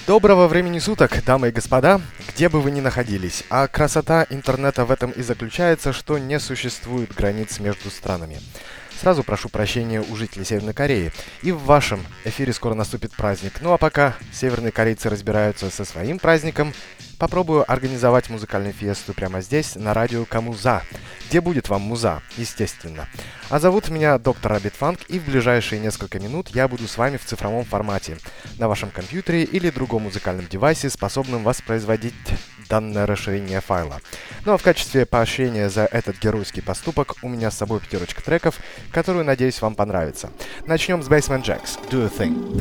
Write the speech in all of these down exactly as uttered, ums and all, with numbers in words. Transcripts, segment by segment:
Доброго времени суток, дамы и господа, где бы вы ни находились. А красота интернета в этом и заключается, что не существует границ между странами. Сразу прошу прощения у жителей Северной Кореи. И в вашем эфире скоро наступит праздник. Ну а пока северные корейцы разбираются со своим праздником, попробую организовать музыкальную фиесту прямо здесь, на радио Камуза, где будет вам муза, естественно. А зовут меня доктор Rabbit Funk, и в ближайшие несколько минут я буду с вами в цифровом формате, на вашем компьютере или другом музыкальном девайсе, способном воспроизводить данное расширение файла. Ну а в качестве поощрения за этот геройский поступок у меня с собой пятерочка треков, которую, надеюсь, вам понравится. Начнем с Basement Jaxx, Do a Thing.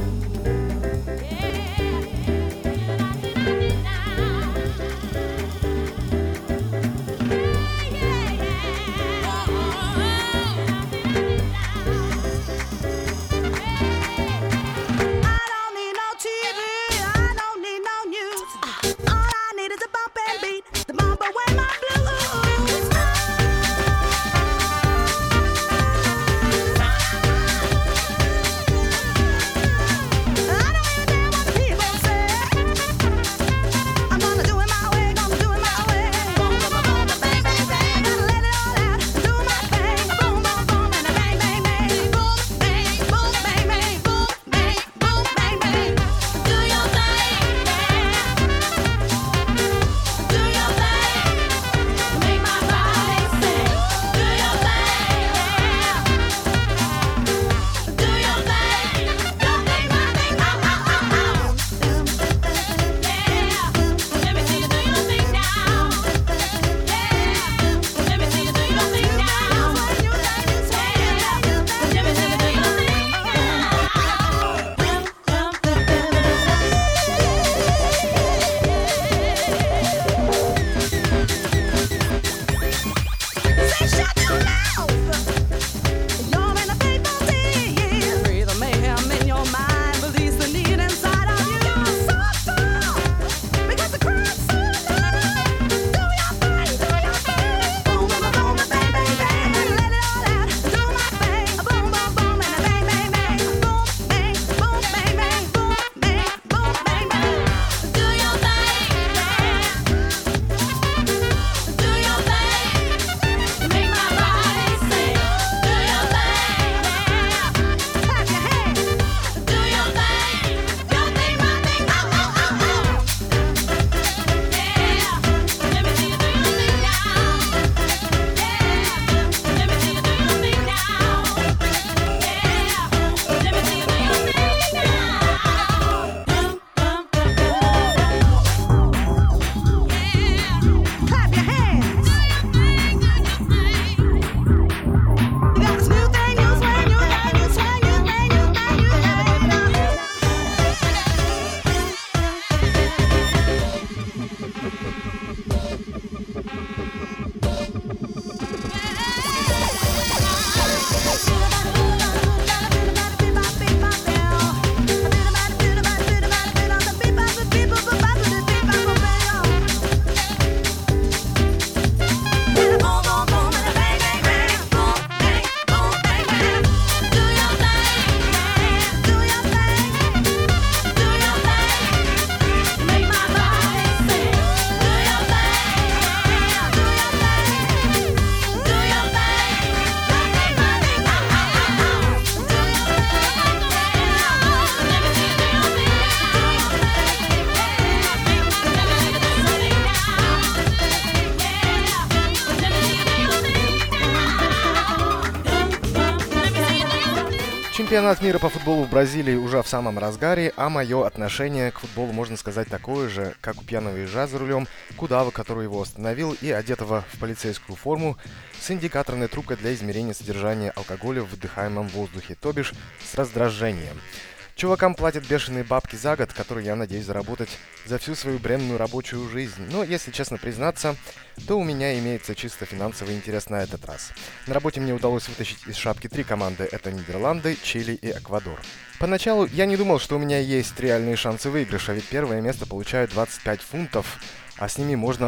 Чемпионат мира по футболу в Бразилии уже в самом разгаре, а мое отношение к футболу, можно сказать, такое же, как у пьяного ежа за рулем, к удаву, который его остановил, и одетого в полицейскую форму с индикаторной трубкой для измерения содержания алкоголя в выдыхаемом воздухе, то бишь с раздражением. Чувакам платят бешеные бабки за год, которые я надеюсь заработать за всю свою бренную рабочую жизнь. Но, если честно признаться, то у меня имеется чисто финансовый интерес на этот раз. На работе мне удалось вытащить из шапки три команды. Это Нидерланды, Чили и Эквадор. Поначалу я не думал, что у меня есть реальные шансы выигрыша, ведь первое место получают двадцать пять фунтов, а с ними можно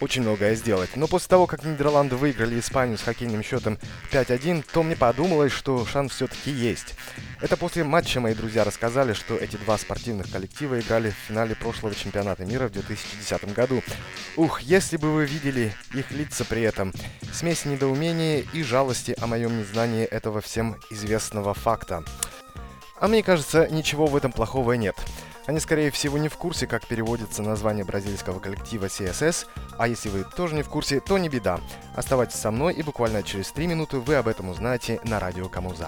очень многое сделать. Но после того, как Нидерланды выиграли Испанию с хоккейным счетом пять один, то мне подумалось, что шанс все-таки есть. Это после матча мои друзья рассказали, что эти два спортивных коллектива играли в финале прошлого чемпионата мира в две тысячи десятом году. Ух, если бы вы видели их лица при этом. Смесь недоумения и жалости о моем незнании этого всем известного факта. А мне кажется, ничего в этом плохого нет. Они, скорее всего, не в курсе, как переводится название бразильского коллектива си эс эс, а если вы тоже не в курсе, то не беда. Оставайтесь со мной, и буквально через три минуты вы об этом узнаете на радио Камуза.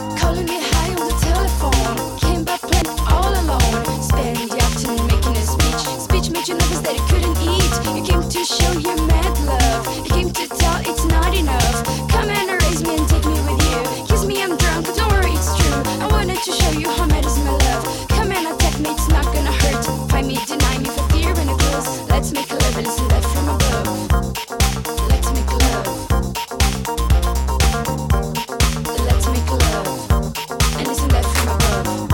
To show you how mad is my love. Come and attack me, it's not gonna hurt. Find me, deny me for fear and a close. Let's make a love and listen that from above. Let's make love. Let's make love and listen that from above.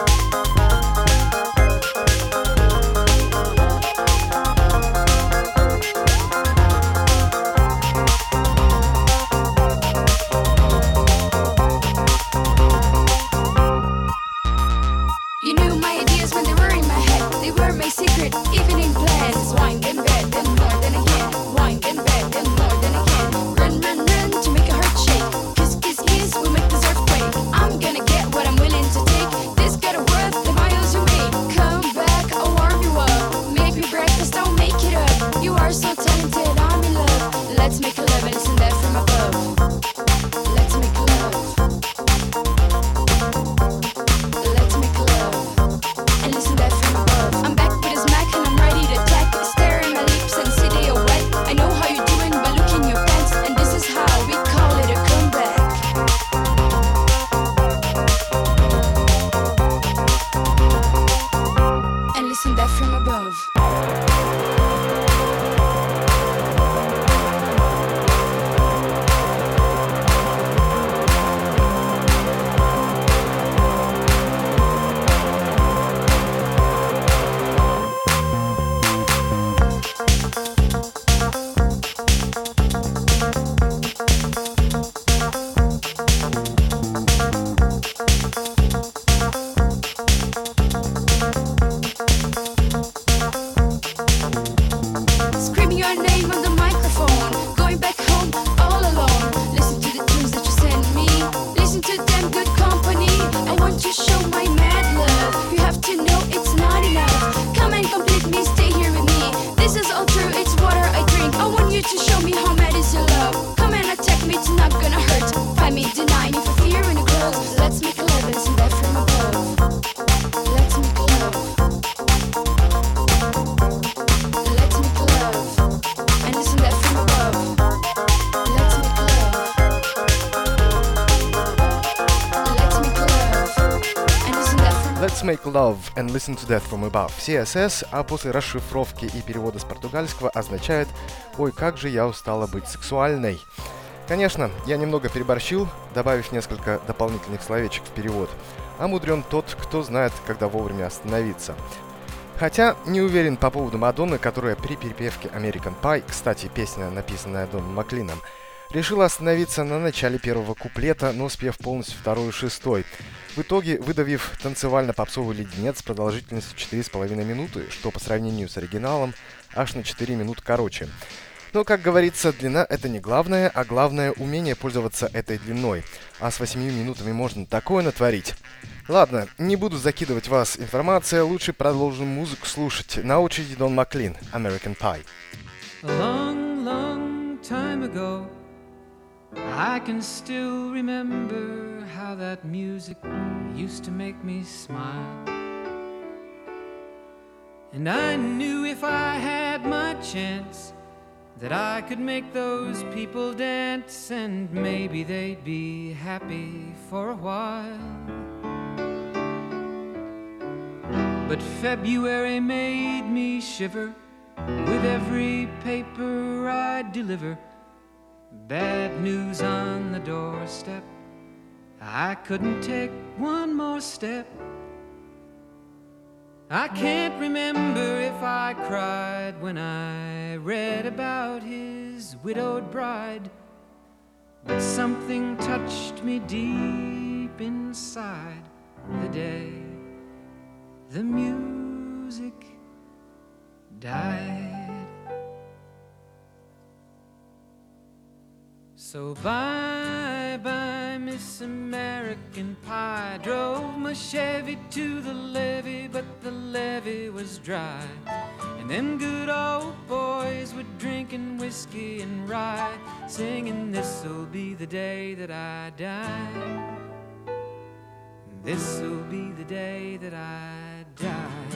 Evening plans, wine and bed, then more than again. Wine and bed, then more than again. Run, run, run to make a heart shake. Kiss, kiss, kiss, we'll make this earthquake. I'm gonna get what I'm willing to take. This got a worth the miles you made. Come back, I'll warm you up. Make me breakfast, I'll make it up. You are so talented, I'm in love. Let's make a love and listen that from above. Let's make love. Let's make love and listen that from above. I'm back with a smack and I'm ready to attack. Stare in my lips and see they are wet. I know how you're doing by looking your pants, and this is how we call it a comeback. And listen that from above. Screaming your name on the microphone, going back home all alone. Listen to the tunes that you send me, listen to them good company. I want to show my mad love. You have to know it's not enough. Come and complete me, stay here with me. This is all true, it's water I drink. I want you to show me how mad is your love. Come and attack me, it's not gonna hurt. Find me, deny me for fear and a close. Let's make love and listen that from above. Let's make love. Let's make love and listen that from above. Let's make love. Let's make love and listen that from Let's make love and listen to that from above. си эс эс, а после расшифровки и перевода с португальского означает «Ой, как же я устала быть сексуальной». Конечно, я немного переборщил, добавив несколько дополнительных словечек в перевод. А мудрен тот, кто знает, когда вовремя остановиться. Хотя не уверен по поводу Мадонны, которая при перепевке American Pie, кстати, песня, написанная Доном Маклином, решила остановиться на начале первого куплета, но спев полностью второй и шестой. В итоге выдавив танцевально-попсовый леденец с продолжительностью четыре с половиной минуты, что по сравнению с оригиналом аж на четыре минуты короче. Но, как говорится, длина — это не главное, а главное — умение пользоваться этой длиной. А с восемью минутами можно такое натворить. Ладно, не буду закидывать вас информацией, лучше продолжим музыку слушать. На очереди Дон Маклин, American Pie. A long, long time ago, I can still remember how that music used to make me smile. And I knew if I had my chance that I could make those people dance, and maybe they'd be happy for a while. But February made me shiver with every paper I deliver. Bad news on the doorstep, I couldn't take one more step. I can't remember if I cried when I read about his widowed bride, but something touched me deep inside the day the music died. So bye bye Miss American Pie. Drove my Chevy to the levee, but the levee was dry, and them good old boys were drinking whiskey and rye, singing this'll be the day that I die, this'll be the day that I die.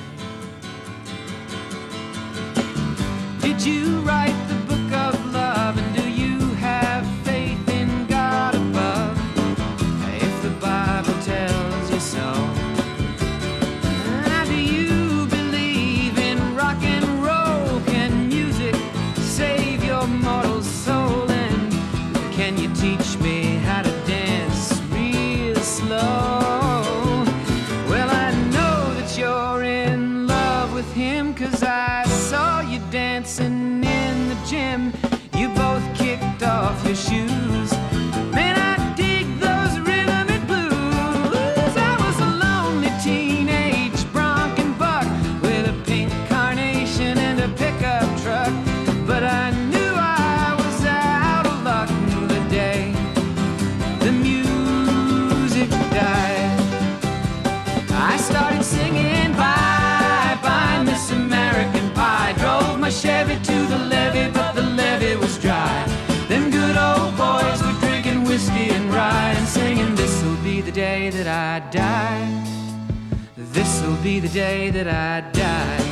Did you write the book of love, and do you have faith in God above? If the Bible tells you so. Now, do you believe in rock and roll? Can music save your mortal soul? And can you teach me how to dance real slow? Well, I know that you're in love with him, 'cause I saw you dancing in the gym. You both kicked off your shoes. Man, I dig those rhythm and blues. I was a lonely teenage bronc and buck with a pink carnation and a pickup truck, but I knew I was out of luck the day the music died. I started singing bye bye Miss American Pie. Drove my Chevy to the levee, but the levee was dry. Them good old boys were drinking whiskey and rye, and singing this'll be the day that I die, this'll be the day that I die.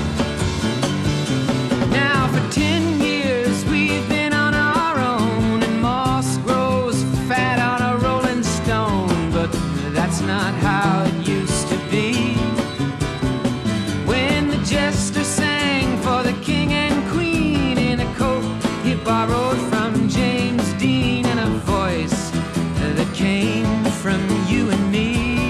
Now for ten years we've been on our own, and moss grows fat on a rolling stone, but that's not how it used to be. When the jester sang for the king and queen in a coat he borrowed from James Dean, and a voice that came from you and me.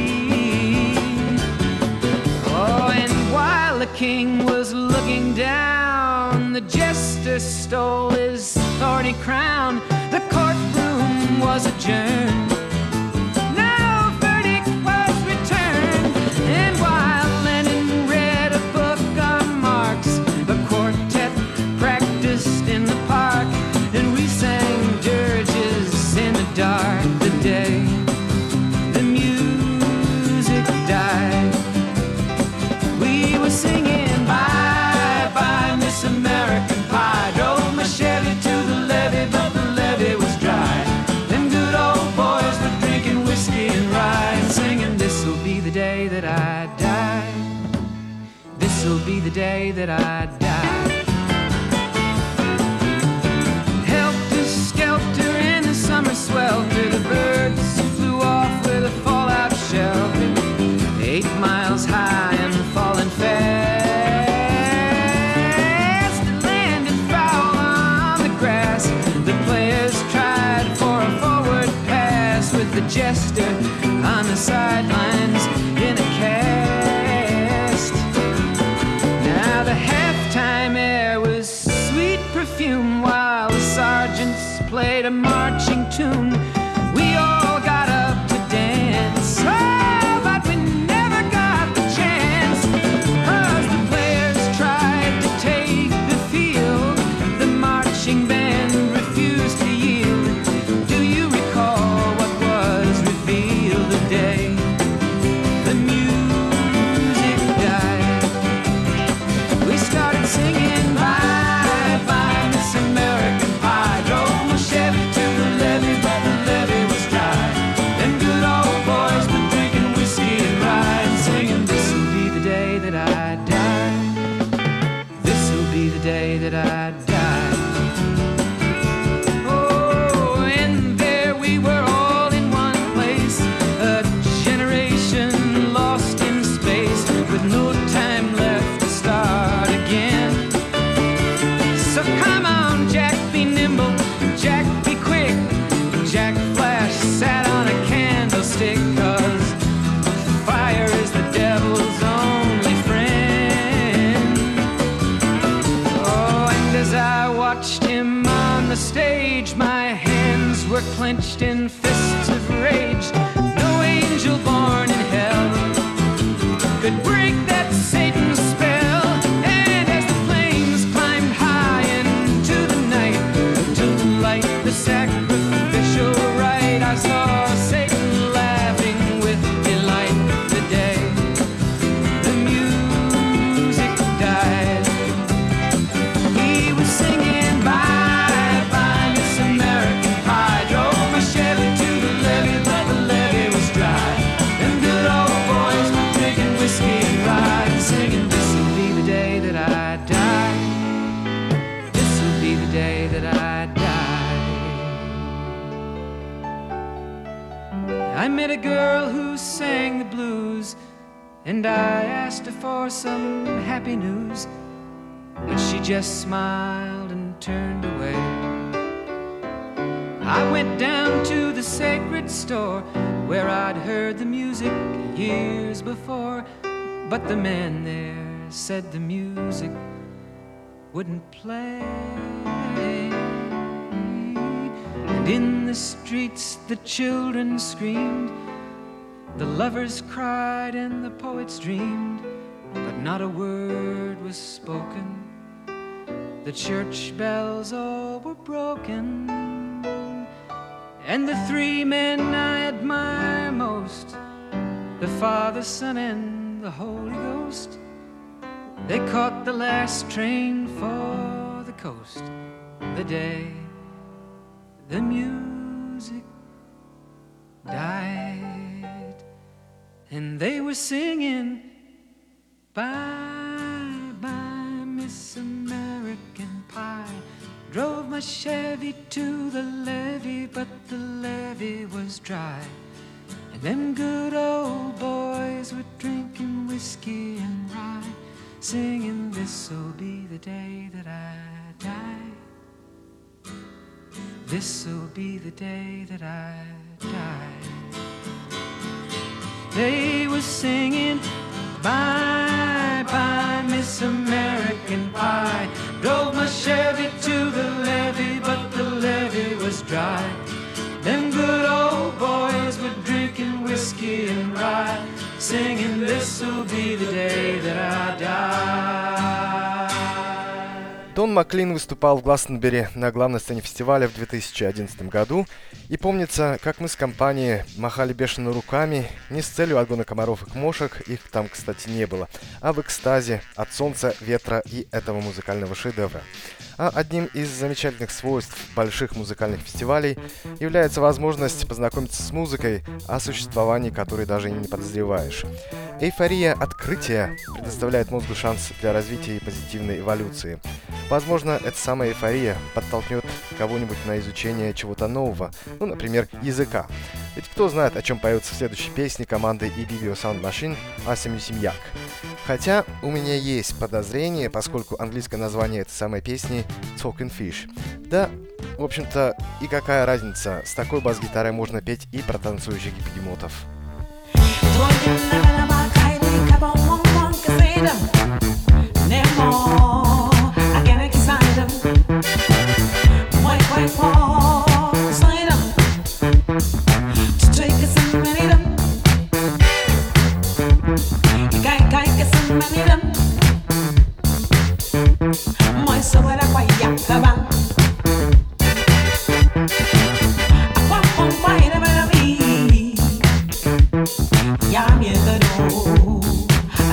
Oh, and while the king was looking down, the jester stole his thorny crown. The courtroom was adjourned. No verdict was returned. And while Lenin read a book on Marx, the quartet practiced in the park, and we sang dirges in the dark the day the music died. We were singing bye bye Miss American Pie. Drove my Chevy to the levee, but the levee was dry. Them good old boys were drinking whiskey and rye, and singing this'll be the day that I die, this'll be the day that I die. Helter skelter in the summer swelter, the birds flew off with a fallout shelter, eight miles high and falling fast. It landed foul on the grass. The players tried for a forward pass, with the jester on the sidelines in a cast. Now the halftime air was sweet perfume, while the sergeants played a marching tune. We all got up to dance, oh, but we never got the chance, 'cause the players tried to take the field. The marching band refused to yield. Do you recall what was revealed the day the music died? We started singing bye bye Miss American Pie. Drove my Chevy to the levee, but the levee was dry. Them good old boys were drinking whiskey and rye, and singing this'll be the day that I die, this'll be the day that I die. Oh, and there we were all in one place, a generation lost in space, with no time left to start again. So come on, Jack, be nimble, Jack, be quick. Jack Flash sat on a candlestick, 'cause fire is the devil's only friend. clenched in fists of rage. No angel born in hell could break that Satan's spell. And as the flames climbed high into the night to light the sacrificial rite, I saw Satan laughing with delight the day the music died. He was singing bye bye Miss American Pie. Drove my Chevy to the levee, but the levee was dry. Them good old boys were drinking whiskey and rye and singing, this'll be the day that I die. This'll be the day that I die. I met a girl who sang the blues, and I asked her for some happy news, but she just smiled and turned away. I went down to the sacred store where I'd heard the music years before, but the man there said the music wouldn't play. And in the streets the children screamed, the lovers cried and the poets dreamed, but not a word was spoken. The church bells all were broken. And the three men I admire most, the Father, Son, and the Holy Ghost, they caught the last train for the coast the day the music died. And they were singing bye bye Miss American Pie. Drove my Chevy to the levee, but the levee was dry. And them good old boys were drinking whiskey and rye, singing, this'll be the day that I die. This'll be the day that I die. They were singing bye bye Miss American Pie. Drove my Chevy to the levee, but the levee was dry. Them good old boys were drinking whiskey and rye, singing, this'll be the day that I die. Дон Маклин выступал в Гластонбери на главной сцене фестиваля в две тысячи одиннадцатом году, и помнится, как мы с компанией махали бешено руками не с целью отгона комаров и мошек, их там, кстати, не было, а в экстазе от солнца, ветра и этого музыкального шедевра. А одним из замечательных свойств больших музыкальных фестивалей является возможность познакомиться с музыкой, о существовании которой даже и не подозреваешь. Эйфория открытия предоставляет мозгу шанс для развития и позитивной эволюции. Возможно, эта самая эйфория подтолкнет кого-нибудь на изучение чего-то нового, ну, например, языка. Ведь кто знает, о чем поется в следующей песне команды Ibibio Sound Machine «Асемью Семьяк». Хотя у меня есть подозрение, поскольку английское название этой самой песни «Talking Fish». Да, в общем-то, и какая разница, с такой бас-гитарой можно петь и про танцующих гиппидемотов. Yeah, I'm here to do.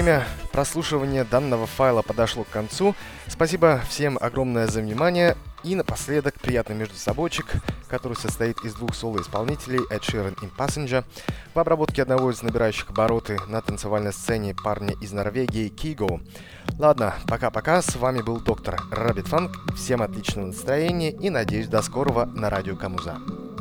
время прослушивания данного файла подошло к концу. Спасибо всем огромное за внимание. И напоследок приятный междусобойчик, который состоит из двух соло-исполнителей Ed Sheeran и Passenger в обработке одного из набирающих обороты на танцевальной сцене парня из Норвегии Kygo. Ладно, пока-пока, с вами был доктор Rabbit Funk. Всем отличного настроения и надеюсь до скорого на радио Камуза.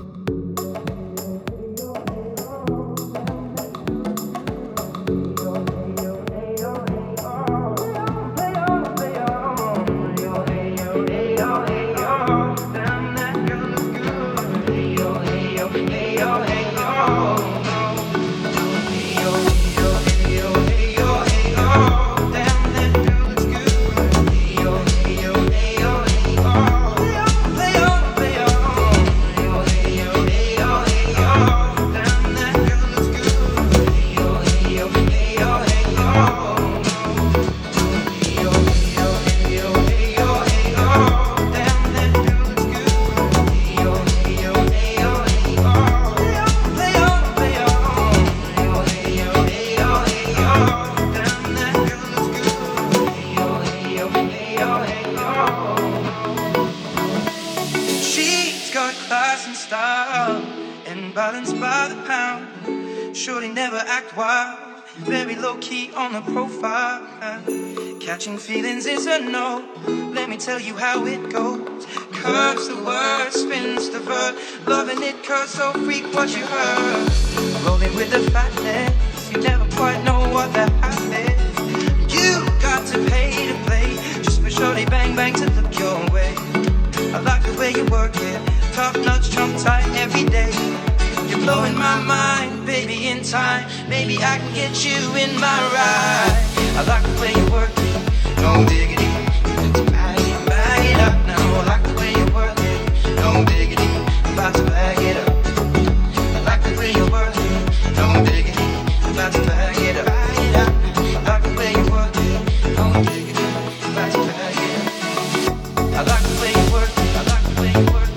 Very low key on the profile. Catching feelings is a no. Let me tell you how it goes. Curves the word, spins the verb. Loving it cause so freak what you heard. Rolling with the fatness. You never quite know what that happens. You got to pay to play. Just for sure they bang bang to look your way. I like the way you work it. Top nuts, trump tight every day. You're blowing my mind, baby, in time. Maybe I can get you in my ride. I like the way you work it, no diggity. Just bag it, bag it up now. I like the way you work it, no diggity. I'm about to bag it up. I like the way you work it, no diggity. I'm about to bag it up. Bag it up. I like the way you work it, no diggity. I'm about to bag it up. I like the way you work it, I like the way you work it.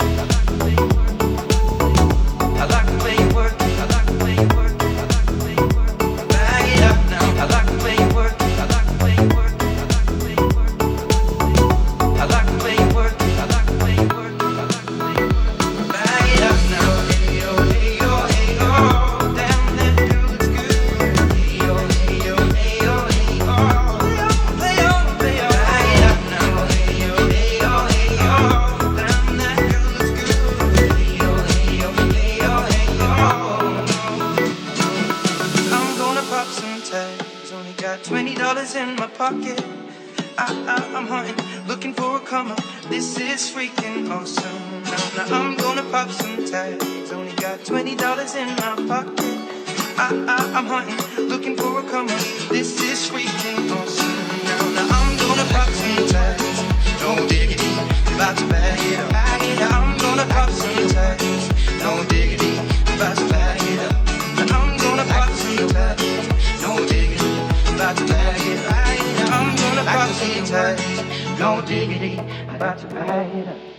I like the way you work it, I like the way you work it, I like the way you work it. Bag it up now. I like the way you work it, I like the way you work it, I like the way you work it. I like the way you work it, I like the way you work it, I like the way you work it. Bag it up now. Hey yo, hey yo, hey yo, damn that girl looks good. Hey yo, hey yo, hey yo, hey yo, play on, play on. Bag it up now. Hey yo, hey yo, hey yo, damn that girl looks good. Hey yo, hey yo, hey yo, hey yo. I'm gonna pop some tags. Only got twenty dollars in my pocket. I, I, I'm hunting, looking for a come up. This is freaking awesome. Now, now I'm gonna pop some tags. Only got twenty dollars in my pocket. I, I, I'm hunting, looking for a come up. This is freaking awesome. Now, now I'm gonna pop some tags. No diggity, about to bag it up. Bag it up. I'm gonna pop some tags. No diggity, about to bag it up. Now I'm gonna pop some tags. No diggity, about to bag it up. I'm gonna pop some tags. No diggity, about to bag it up.